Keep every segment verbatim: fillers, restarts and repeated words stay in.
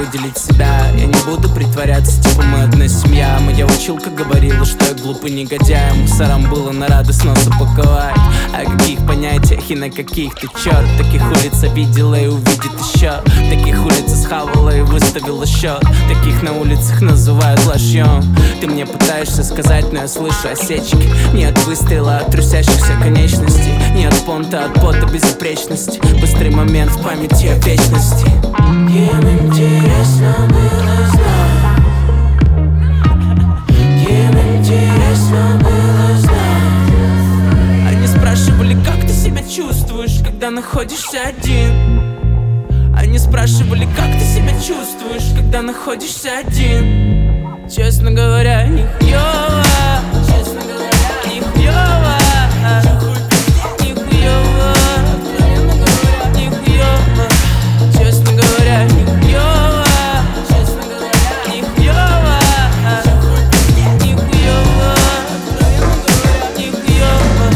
выделить себя. Я не буду притворяться, типа мы одна семья. Моя училка говорила, что я глупый негодяй. Мусорам было на радость нос упаковать. О каких понятиях и на каких ты черт? Таких улиц видела и увидит еще. Таких улиц схавала и выставила счет. Таких на улицах называют лошьем. Ты мне пытаешься сказать, но я слышу осечки. Не от выстрела, от трясящихся конечностей. Не от понта, от пота безупречности. Быстрый момент в памяти о вечности. Кем интересно было знать? Кем интересно было знать? Они спрашивали, как ты себя чувствуешь, когда находишься один. Они спрашивали, как ты себя чувствуешь, когда находишься один. Честно говоря, нихуёво. Честно говоря, нихуёво. Нихуёво. Нихуёво. Честно говоря, нихуёво. Честно говоря, нихуёво. Нихуёво. Нихуёво.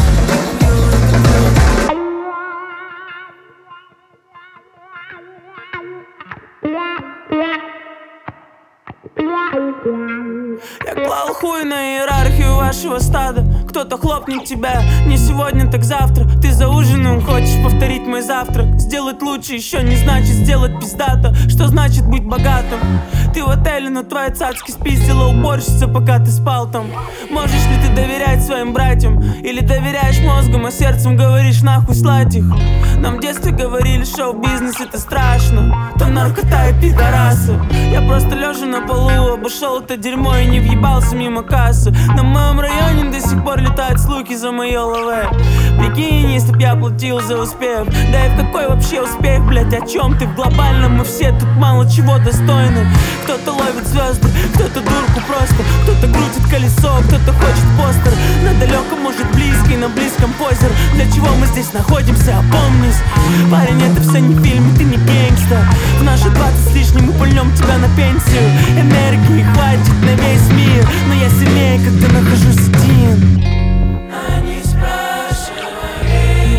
Я клал хуй на иерархию вашего стада. Кто-то хлопнет тебя, не сегодня, так завтра. Ты за ужином хочешь повторить мой завтрак. Сделать лучше еще не значит сделать пиздато. Что значит быть богатым? Ты в отеле, но твоя цацки спиздила уборщица, пока ты спал там. Можешь ли ты доверять своим братьям? Или доверяешь мозгом, а сердцем говоришь нахуй слать их? Нам в детстве говорили, шоу-бизнес это страшно. Там наркота и пидорасы. Я просто лежа на полу обошел это дерьмо и не въебался мимо кассы. На моем районе до сих пор летают слухи за моё лаве. Прикинь, если б я платил за успех. Да и в какой вообще успех, блять, о чем ты? В глобальном мы все тут мало чего достойны. Кто-то ловит звезды, кто-то дурку просто. Кто-то крутит колесо, кто-то хочет постер. На далеком, может близко и на близком позер. Для чего мы здесь находимся, опомнись. Парень, это все не фильм, и ты не гангста. В наши двадцать с лишним мы пульнем тебя на пенсию. Энергии хватит на весь мир, но я сильнее, когда нахожусь один. Они спрашивали,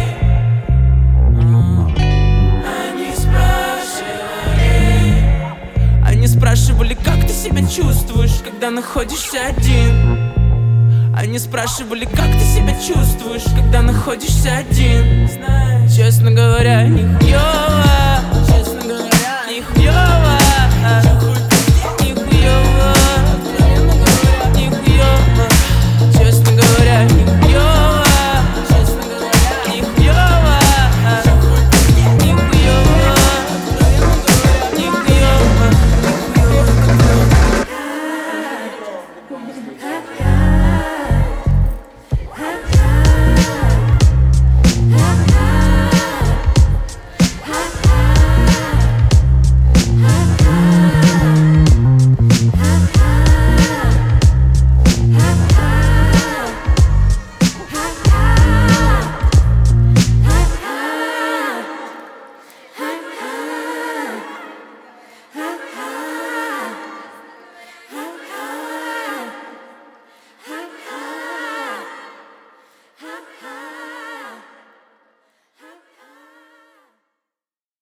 они спрашивали, Они спрашивали, как ты себя чувствуешь, когда находишься один. Они спрашивали, как ты себя чувствуешь, когда находишься один. Честно говоря, нихуёво.